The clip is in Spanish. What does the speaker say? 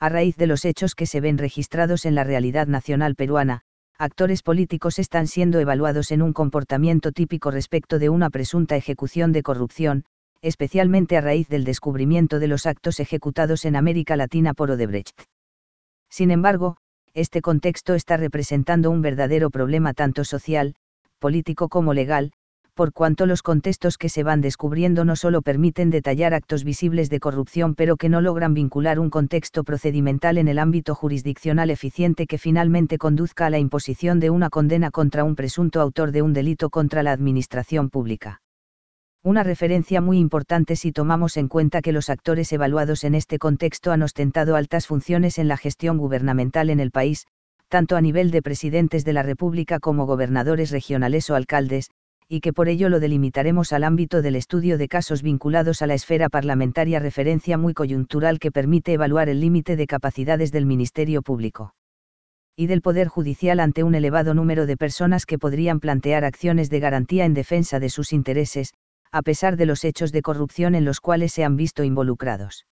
A raíz de los hechos que se ven registrados en la realidad nacional peruana, actores políticos están siendo evaluados en un comportamiento típico respecto de una presunta ejecución de corrupción, especialmente a raíz del descubrimiento de los actos ejecutados en América Latina por Odebrecht. Sin embargo, este contexto está representando un verdadero problema tanto social, político como legal, por cuanto los contextos que se van descubriendo no solo permiten detallar actos visibles de corrupción, pero que no logran vincular un contexto procedimental en el ámbito jurisdiccional eficiente que finalmente conduzca a la imposición de una condena contra un presunto autor de un delito contra la administración pública. Una referencia muy importante si tomamos en cuenta que los actores evaluados en este contexto han ostentado altas funciones en la gestión gubernamental en el país, tanto a nivel de presidentes de la República como gobernadores regionales o alcaldes, y que por ello lo delimitaremos al ámbito del estudio de casos vinculados a la esfera parlamentaria, referencia muy coyuntural que permite evaluar el límite de capacidades del Ministerio Público y del Poder Judicial ante un elevado número de personas que podrían plantear acciones de garantía en defensa de sus intereses, a pesar de los hechos de corrupción en los cuales se han visto involucrados.